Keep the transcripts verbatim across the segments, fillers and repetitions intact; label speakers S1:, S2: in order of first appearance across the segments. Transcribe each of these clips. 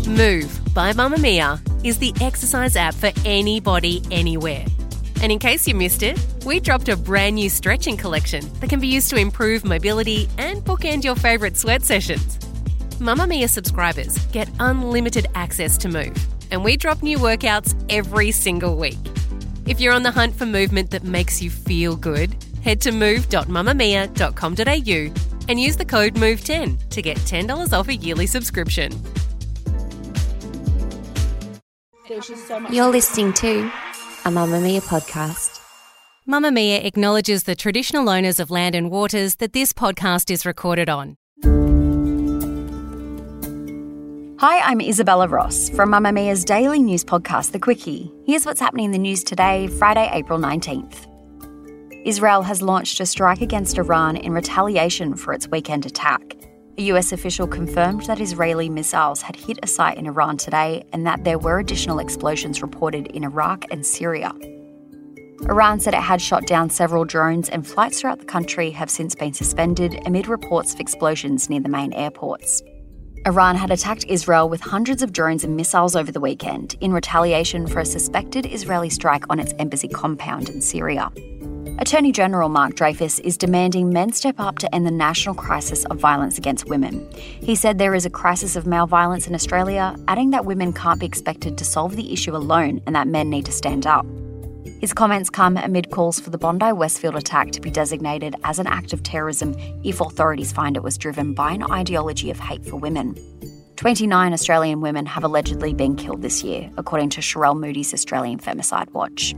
S1: Move by Mamamia is the exercise app for anybody, anywhere. And in case you missed it, we dropped a brand new stretching collection that can be used to improve mobility and bookend your favourite sweat sessions. Mamamia subscribers get unlimited access to Move, and we drop new workouts every single week. If you're on the hunt for movement that makes you feel good, head to move dot mamamia dot com dot a u and use the code move ten to get ten dollars off a yearly subscription.
S2: You're listening to a Mamamia podcast.
S1: Mamamia acknowledges the traditional owners of land and waters that this podcast is recorded on.
S3: Hi, I'm Isabella Ross from Mamamia's daily news podcast, The Quickie. Here's what's happening in the news today, Friday, April nineteenth. Israel has launched a strike against Iran in retaliation for its weekend attack. A U S official confirmed that Israeli missiles had hit a site in Iran today and that there were additional explosions reported in Iraq and Syria. Iran said it had shot down several drones, and flights throughout the country have since been suspended amid reports of explosions near the main airports. Iran had attacked Israel with hundreds of drones and missiles over the weekend in retaliation for a suspected Israeli strike on its embassy compound in Syria. Attorney General Mark Dreyfus is demanding men step up to end the national crisis of violence against women. He said there is a crisis of male violence in Australia, adding that women can't be expected to solve the issue alone and that men need to stand up. His comments come amid calls for the Bondi Westfield attack to be designated as an act of terrorism if authorities find it was driven by an ideology of hate for women. twenty-nine Australian women have allegedly been killed this year, according to Sherelle Moody's Australian Femicide Watch.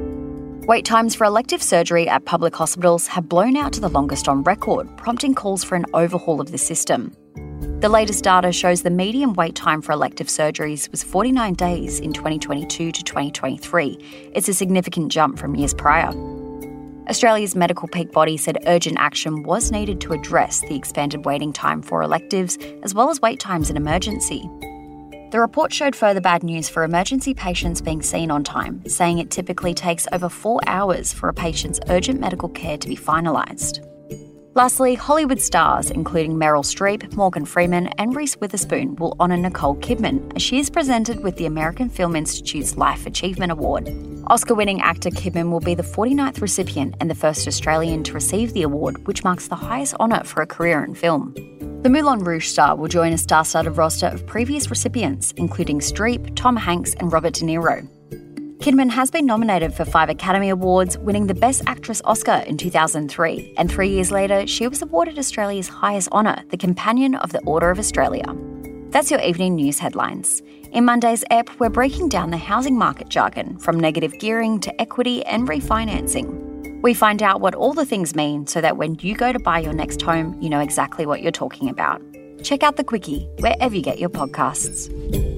S3: Wait times for elective surgery at public hospitals have blown out to the longest on record, prompting calls for an overhaul of the system. The latest data shows the median wait time for elective surgeries was forty-nine days in twenty twenty-two to twenty twenty-three. It's a significant jump from years prior. Australia's medical peak body said urgent action was needed to address the expanded waiting time for electives, as well as wait times in emergency. The report showed further bad news for emergency patients being seen on time, saying it typically takes over four hours for a patient's urgent medical care to be finalised. Lastly, Hollywood stars, including Meryl Streep, Morgan Freeman and Reese Witherspoon, will honour Nicole Kidman as she is presented with the American Film Institute's Life Achievement Award. Oscar-winning actor Kidman will be the forty-ninth recipient and the first Australian to receive the award, which marks the highest honour for a career in film. The Moulin Rouge star will join a star-studded roster of previous recipients, including Streep, Tom Hanks and Robert De Niro. Kidman has been nominated for five Academy Awards, winning the Best Actress Oscar in two thousand three, and three years later, she was awarded Australia's highest honour, the Companion of the Order of Australia. That's your evening news headlines. In Monday's ep, we're breaking down the housing market jargon, from negative gearing to equity and refinancing. We find out what all the things mean so that when you go to buy your next home, you know exactly what you're talking about. Check out The Quickie wherever you get your podcasts.